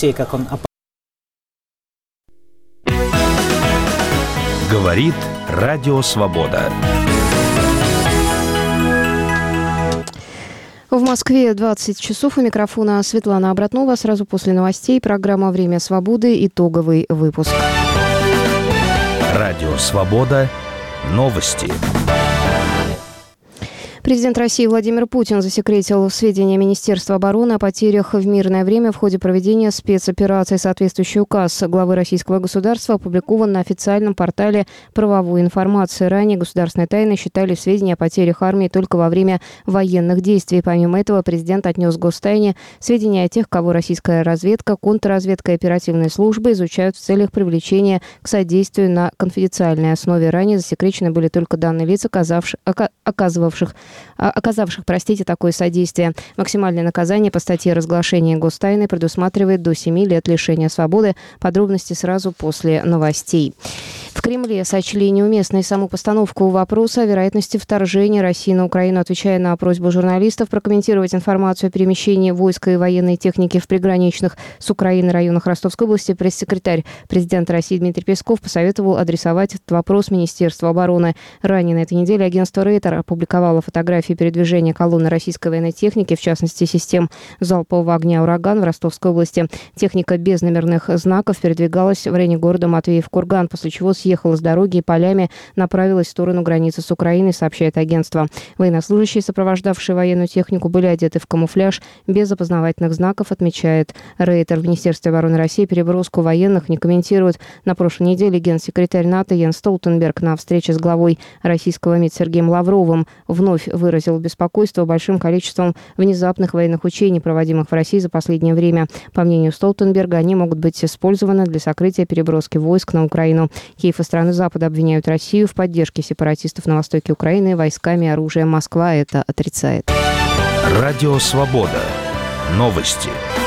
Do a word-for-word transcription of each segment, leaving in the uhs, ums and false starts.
как он... Говорит Радио Свобода. В Москве двадцать часов. У микрофона Светлана Обратнова. Сразу после новостей программа «Время свободы». Итоговый выпуск. Радио Свобода. Новости. Президент России Владимир Путин засекретил сведения Министерства обороны о потерях в мирное время в ходе проведения спецоперации. Соответствующий указ главы российского государства опубликован на официальном портале правовой информации. Ранее государственной тайной считали сведения о потерях армии только во время военных действий. Помимо этого, президент отнес гостайне сведения о тех, кого российская разведка, контрразведка и оперативные службы изучают в целях привлечения к содействию на конфиденциальной основе. Ранее засекречены были только данные лиц, оказавших, оказывавших оказавших, простите, такое содействие. Максимальное наказание по статье «Разглашение гостайны» предусматривает до семи лет лишения свободы. Подробности сразу после новостей. В Кремле сочли неуместной саму постановку вопроса о вероятности вторжения России на Украину. Отвечая на просьбу журналистов прокомментировать информацию о перемещении войск и военной техники в приграничных с Украиной районах Ростовской области, пресс-секретарь президента России Дмитрий Песков посоветовал адресовать этот вопрос Министерству обороны. Ранее на этой неделе агентство Рейтер опубликовало фотографии передвижения колонны российской военной техники, в частности, систем залпового огня «Ураган» в Ростовской области. Техника без номерных знаков передвигалась в районе города Матвеев-Курган, после чего съехала с дороги и полями направилась в сторону границы с Украиной, сообщает агентство. Военнослужащие, сопровождавшие военную технику, были одеты в камуфляж без опознавательных знаков, отмечает Рейтер. В Министерстве обороны России переброску военных не комментируют. На прошлой неделе генсекретарь НАТО Йенс Столтенберг на встрече с главой российского МИД Сергеем Лавровым вновь выразил беспокойство большим количеством внезапных военных учений, проводимых в России за последнее время. По мнению Столтенберга, они могут быть использованы для сокрытия переброски войск на Украину. Киев и страны Запада обвиняют Россию в поддержке сепаратистов на востоке Украины войсками и оружием. Москва это отрицает. Радио Свобода. Новости.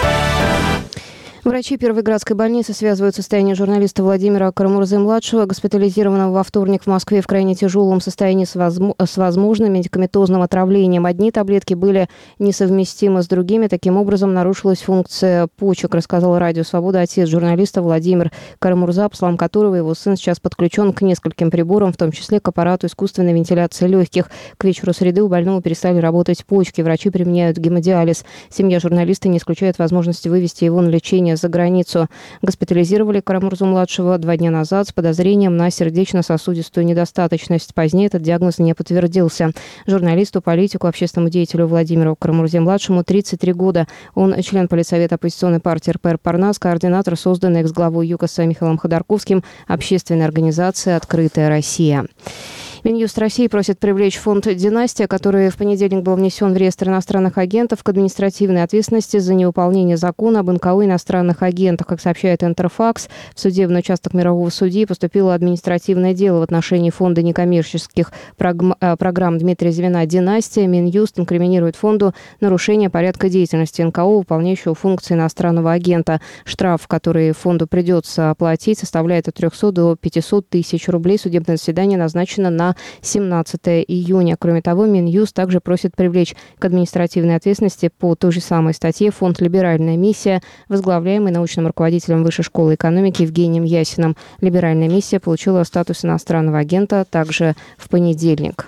Врачи Первой-Градской больницы связывают состояние журналиста Владимира Карамурзы-младшего, госпитализированного во вторник в Москве в крайне тяжелом состоянии с, возможно, с возможным медикаментозным отравлением. Одни таблетки были несовместимы с другими. Таким образом, нарушилась функция почек, рассказал Радио Свобода отец журналиста Владимир Карамурза, по словам которого его сын сейчас подключен к нескольким приборам, в том числе к аппарату искусственной вентиляции легких. К вечеру среды у больного перестали работать почки. Врачи применяют гемодиализ. Семья журналиста не исключает возможности вывести его на лечение за границу. Госпитализировали Карамурзу-младшего два дня назад с подозрением на сердечно-сосудистую недостаточность. Позднее этот диагноз не подтвердился. Журналисту, политику, общественному деятелю Владимиру Карамурзе-младшему тридцать три года. Он член политсовета оппозиционной партии эр пэ эр «Парнас», координатор созданной экс-главой ЮКОСа Михаилом Ходорковским общественной организации «Открытая Россия». Минюст России просит привлечь фонд «Династия», который в понедельник был внесен в реестр иностранных агентов, к административной ответственности за невыполнение закона об эн ка о иностранных агентах. Как сообщает Интерфакс, в судебный участок мирового судьи поступило административное дело в отношении фонда некоммерческих программ Дмитрия Звена «Династия». Минюст инкриминирует фонду нарушение порядка деятельности эн ка о, выполняющего функции иностранного агента. Штраф, который фонду придется оплатить, составляет от трехсот до пятисот тысяч рублей. Судебное заседание назначено на семнадцатое июня. Кроме того, Минюст также просит привлечь к административной ответственности по той же самой статье фонд «Либеральная миссия», возглавляемый научным руководителем Высшей школы экономики Евгением Ясиным. «Либеральная миссия» получила статус иностранного агента также в понедельник.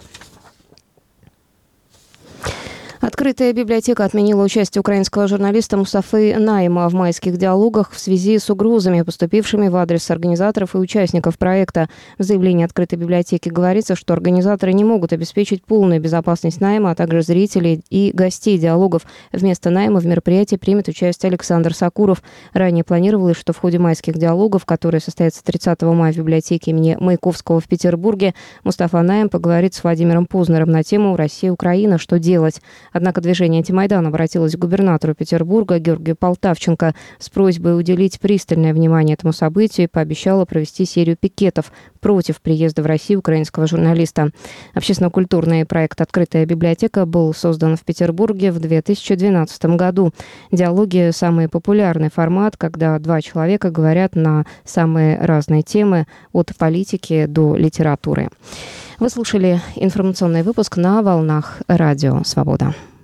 Открытая библиотека отменила участие украинского журналиста Мустафы Наима в майских диалогах в связи с угрозами, поступившими в адрес организаторов и участников проекта. В заявлении открытой библиотеки говорится, что организаторы не могут обеспечить полную безопасность Наима, а также зрителей и гостей диалогов. Вместо Наима в мероприятии примет участие Александр Сакуров. Ранее планировалось, что в ходе майских диалогов, которые состоятся тридцатого мая в библиотеке имени Маяковского в Петербурге, Мустафа Наим поговорит с Владимиром Познером на тему «Россия, Украина. Что делать?». Однако движение «Антимайдан» обратилось к губернатору Петербурга Георгию Полтавченко с просьбой уделить пристальное внимание этому событию и пообещало провести серию пикетов против приезда в Россию украинского журналиста. Общественно-культурный проект «Открытая библиотека» был создан в Петербурге в две тысячи двенадцатом году. Диалоги – самый популярный формат, когда два человека говорят на самые разные темы, от политики до литературы. Вы слушали информационный выпуск на волнах Радио Свобода.